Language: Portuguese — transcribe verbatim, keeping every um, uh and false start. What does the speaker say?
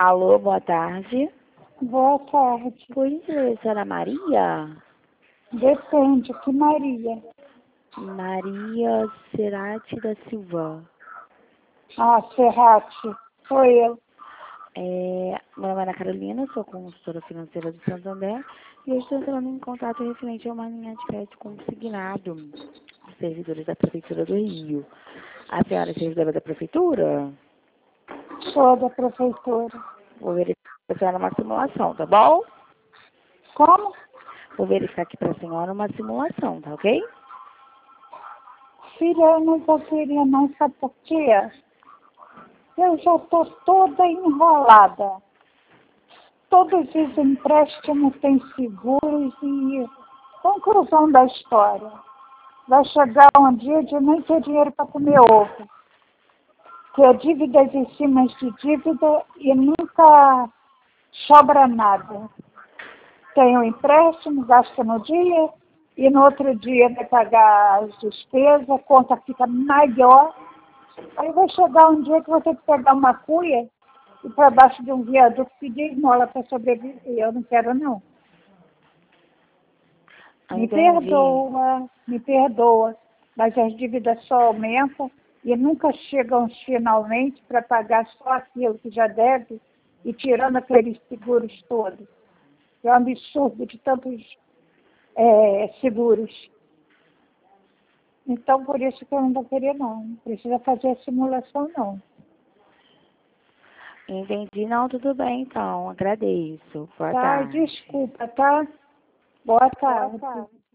Alô, boa tarde. Boa tarde. Por gentileza, senhora Maria? Depende, que Maria? Maria Cerati da Silva. Ah, Serrati, sou eu. É, meu nome é Ana Carolina, sou consultora financeira do Santander e eu estou entrando em contato referente a uma linha de crédito consignado dos servidores da Prefeitura do Rio. A senhora é servidora da Prefeitura? Sou da prefeitura. Vou verificar para a senhora uma simulação, tá bom? Como? Vou verificar aqui para a senhora uma simulação, tá ok? Filha, eu não vou querer não, sabe por quê? Eu já estou toda enrolada. Todos os empréstimos têm seguros e conclusão da história. Vai chegar um dia de nem ter dinheiro para comer ovo. Que é dívidas em cima de dívida e nunca sobra nada. Tem um empréstimo, gasta no dia, e no outro dia vai pagar as despesas, a conta fica maior. Aí vai chegar um dia que você tem que pegar uma cuia e para baixo de um viaduto pedir esmola para sobreviver. Eu não quero, não. Me Entendi. perdoa, me perdoa, mas as dívidas só aumentam e nunca chegam finalmente para pagar só aquilo que já deve e tirando aqueles seguros todos. É um absurdo de tantos é, seguros. Então, por isso que eu não vou querer, não. Não precisa fazer a simulação, não. Entendi. Não, tudo bem, então. Agradeço. Boa Tá? tarde. Desculpa, tá? Boa tarde. Boa tarde.